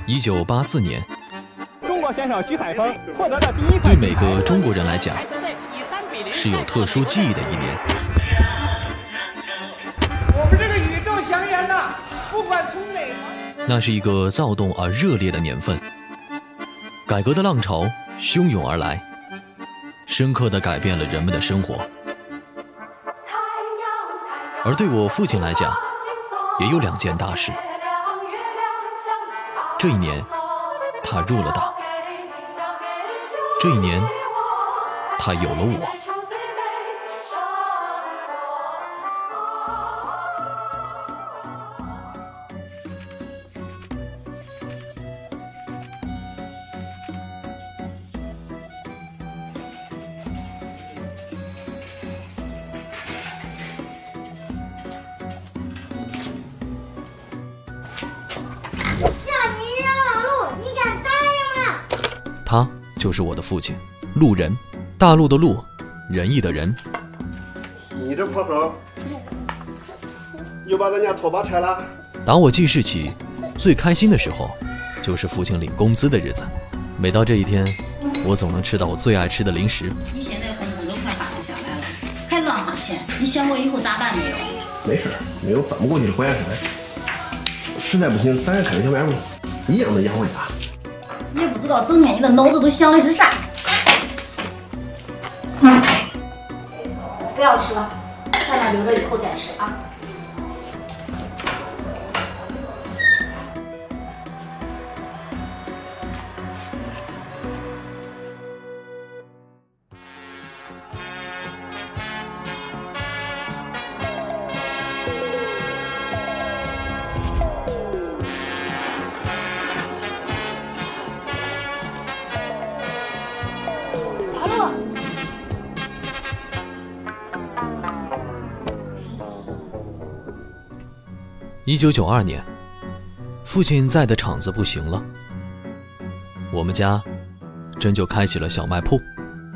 1984年， 中国选手徐海峰获得的第一块。 对每个中国人来讲，是有特殊记忆的一年。 我们这个宇宙祥源呐，不管从哪个， 那是一个躁动而热烈的年份，改革的浪潮汹涌而来，深刻地改变了人们的生活。而对我父亲来讲，也有2件大事。这一年，他入了党；这一年，他有了我。他就是我的父亲，陆仁，大陆的陆，仁义的仁。 你这破猴，又把咱家拖把拆了。 打我记事起，最开心的时候，就是父亲领工资的日子。每到这一天，我总能吃到我最爱吃的零食。 你现在工资都快发不下来了，还乱花钱，你想过以后咋办没有？ 没事，没有翻不过去的火焰山。实在不行，咱也开个小卖部，一样的养活家。 也不知道整天你的脑子都想的是啥。 不要吃了，下面留着以后再吃啊。 1992年，父亲在的厂子不行了，我们家真就开起了小卖铺。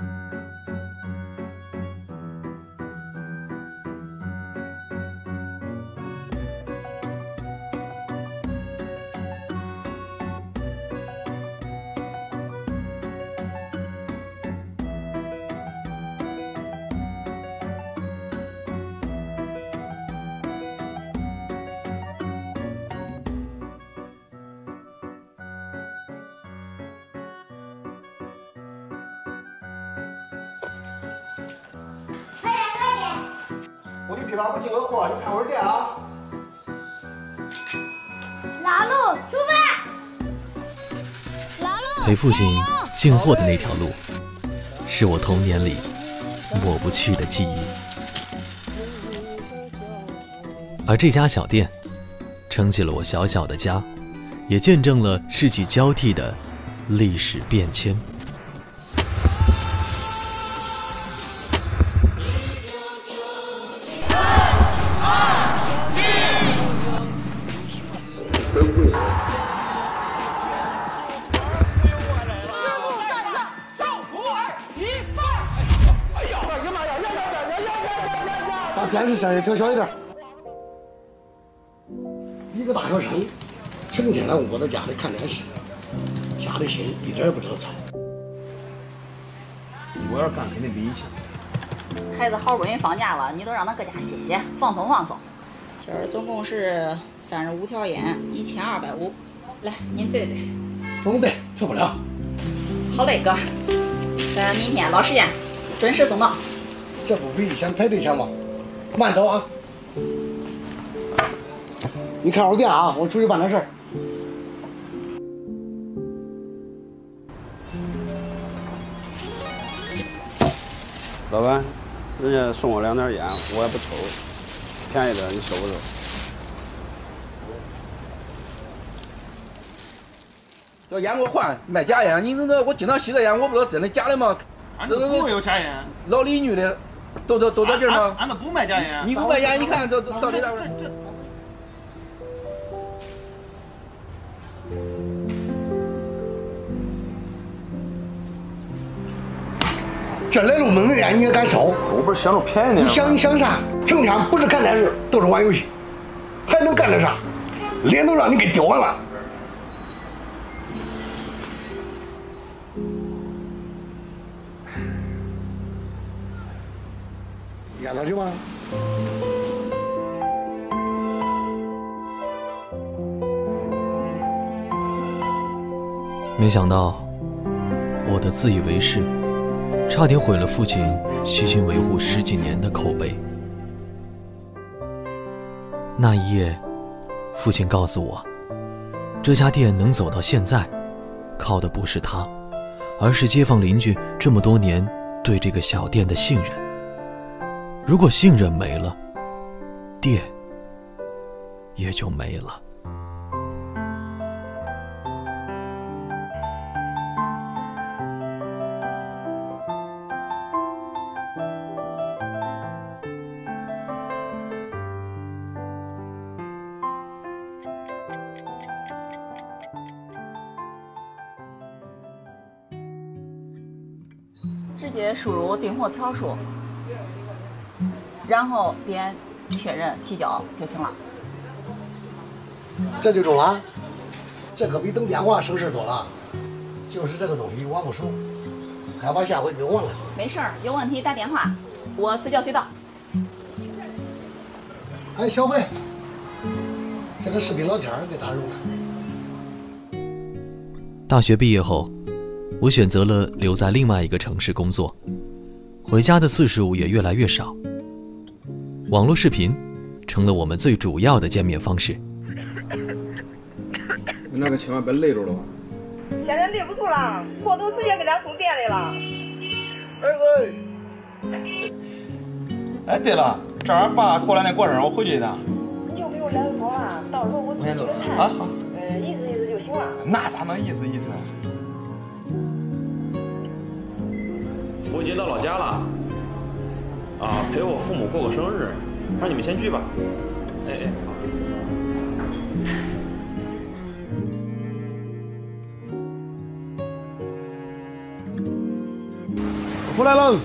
我给批发部进个货，你看会儿店啊。 拉路出发！拉路。 陪父亲进货的那条路，是我童年里抹不去的记忆。而这家小店，撑起了我小小的家，也见证了世纪交替的历史变迁。 把电视声音调小一点。一个大学生，成天在窝在家里看电视，家里心一点也不得操。 我要是干肯定比你强。 孩子好不容易放假了，你都让他搁家歇歇，放松放松。今儿总共是35条烟，1250。来，您对对。 不用对，错不了。 好嘞，哥。咱明天老时间准时送到。 这不比以前排队强吗？慢走啊！你看会儿店啊，我出去办点事儿。 老板，人家送我2点烟，我也不抽，便宜点你收不收？ 这烟给我换，卖假烟！你这我经常吸这烟，我不知道真的假的吗？ 俺这不有假烟， 老李女的都这劲儿吗？ 俺这不卖假烟。 你不卖烟，你看这到底咋回事？ 这来路猛的烟你也敢收？ 我不是想着便宜点。 你想啥？成天不是看电视，都是玩游戏，还能干点啥？脸都让你给丢完了。 演他去吧。 没想到，我的自以为是，差点毁了父亲悉心维护10几年的口碑。那一夜，父亲告诉我，这家店能走到现在，靠的不是他，而是街坊邻居这么多年对这个小店的信任。如果信任没了，店也就没了。 直接输入订货条数，然后点确认提交就行了。 这就中了，这可比等电话省事多了。就是这个东西我不熟，害怕下回给忘了。 没事儿，有问题打电话，我随叫随到。 哎，小费，这个视频聊天给打入了。 大学毕业后，我选择了留在另外一个城市工作，回家的次数也越来越少。网络视频成了我们最主要的见面方式。 你那个千万别累着了吧？ 现在累不住了，货都直接给咱送店里了。 哎，对了，正好爸过两天过生日，我回去一趟。 你就不用来说了，到时候我自己就看。 啊好。 意思意思就行了。 那咋能意思意思？ 我已经到老家了，陪我父母过个生日，让你们先去吧。哎， 回来了。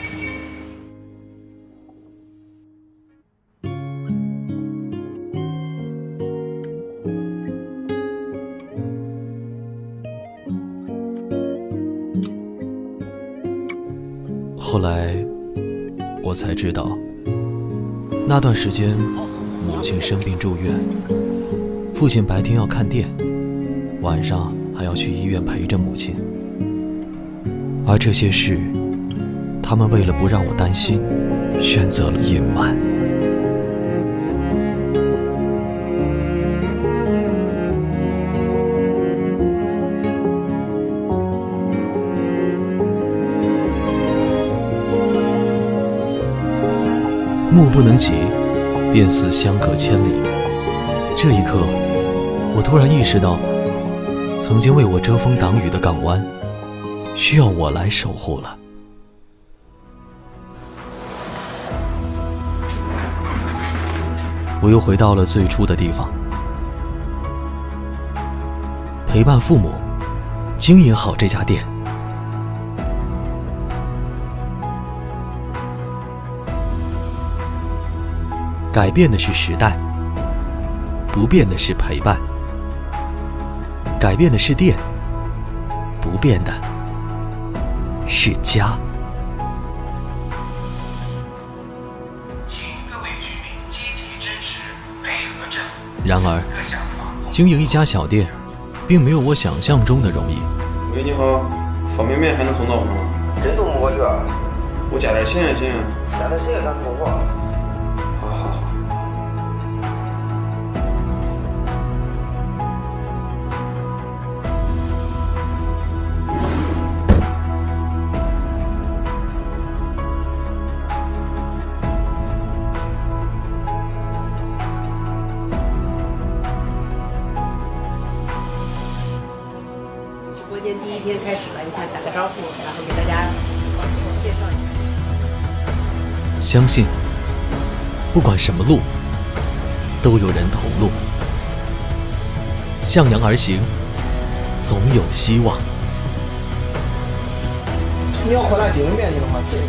后来我才知道，那段时间母亲生病住院，父亲白天要看店，晚上还要去医院陪着母亲。而这些事，他们为了不让我担心，选择了隐瞒。目不能及，便似相隔千里。这一刻，我突然意识到，曾经为我遮风挡雨的港湾，需要我来守护了。我又回到了最初的地方，陪伴父母，经营好这家店。改变的是时代，不变的是陪伴；改变的是店，不变的是家。然而，经营一家小店，并没有我想象中的容易。 喂，你好，方便面还能送到吗？ 真送不过去啊！ 我加点钱也行。 加点钱也敢送货？ 好。 直播间第一天开始了，你看打个招呼，然后给大家介绍一下。 相信，不管什么路，都有人同路。向阳而行，总有希望。 你要回来经营面积的话，这一块。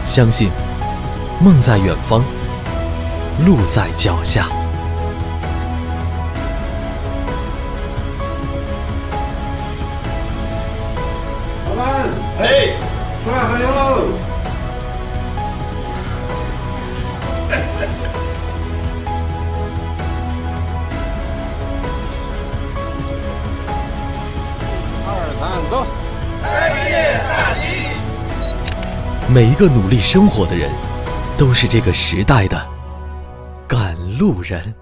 相信梦在远方，路在脚下。 老板，哎，出来喝酒喽！2、3，走！ 开业大吉！ 每一个努力生活的人，都是这个时代的赶路人。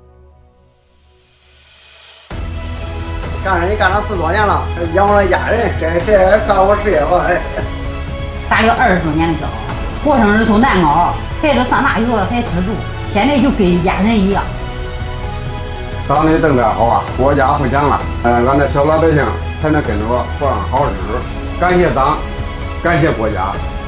干人干了10多年了，养活了家人，这也算我事业吧。 大约20多年的交，过生日送蛋糕，孩子上大学还资助，现在就跟家人一样。 党的政策好啊，国家富强了，俺这小老百姓才能跟着我过上好日子。感谢党，感谢国家。